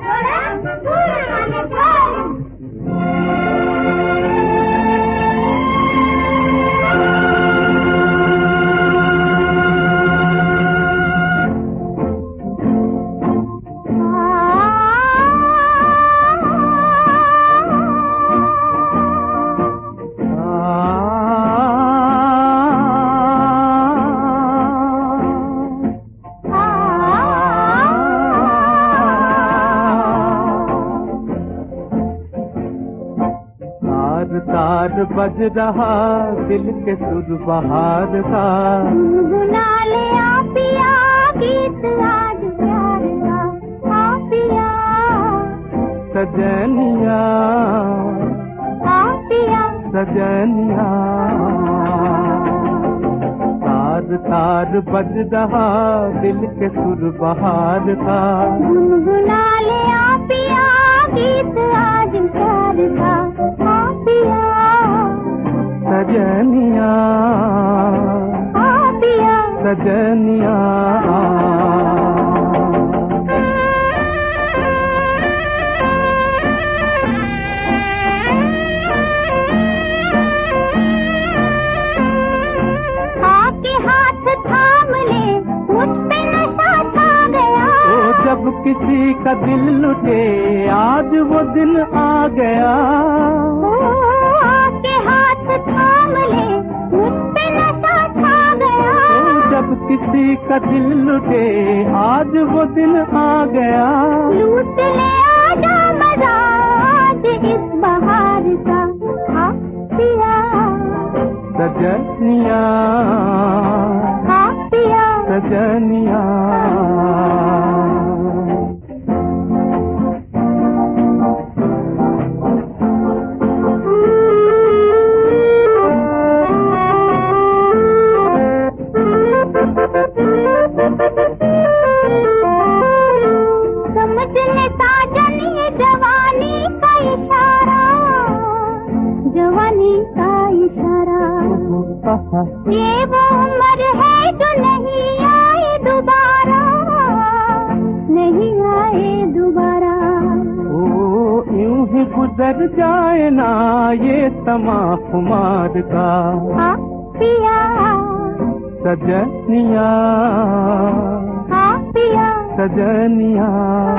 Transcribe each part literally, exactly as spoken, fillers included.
तार बज रहा दिल के सुर बहार का, गुनगुना ले आ पिया गीत आज प्यार का, आ पिया सजनिया, आ पिया सजनिया। तार तार बज रहा दिल के सुर बहार का, गुनगुना ले आ पिया गीत आज प्यार का, आ पिया सजनिया, आ पिया सजनिया। आके हाथ थाम ले मुझ पे नशा छा गया, ओ जब किसी का दिल लुटे आज वो दिन आ गया, थाम ले मुझ पे नशा छा गया, जब किसी का दिल लुटे आज वो दिन आ गया। लूट ले आजा मजा आज इस बहार का, आ पिया सजनिया, आ पिया सजनिया। समझने साजन ये जवानी का इशारा, जवानी का इशारा, ये वो उम्र है जो नहीं आए दोबारा, नहीं आए दोबारा। ओ यूं ही गुजर जाए ना ये समा खुमार का, आ पिया सजनिया, आ पिया सजनिया।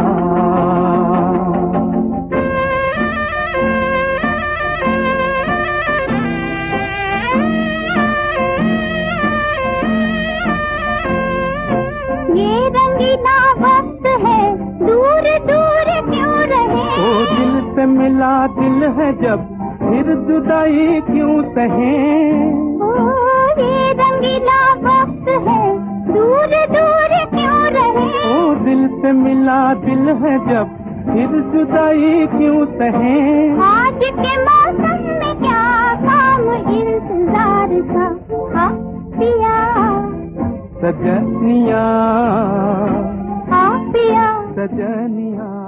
ये रंगीला वक्त है दूर दूर क्यों रहे, ओ दिल से मिला दिल है जब फिर जुदाई क्यों सहे, ओ ये रंगीला वक्त है दूर दूर क्यों रहे, ओ दिल से मिला दिल है जब फिर जुदाई क्यों सहे। आज के मौसम में क्या काम इंतजार का, आ पिया सजनिया, आ पिया सजनिया।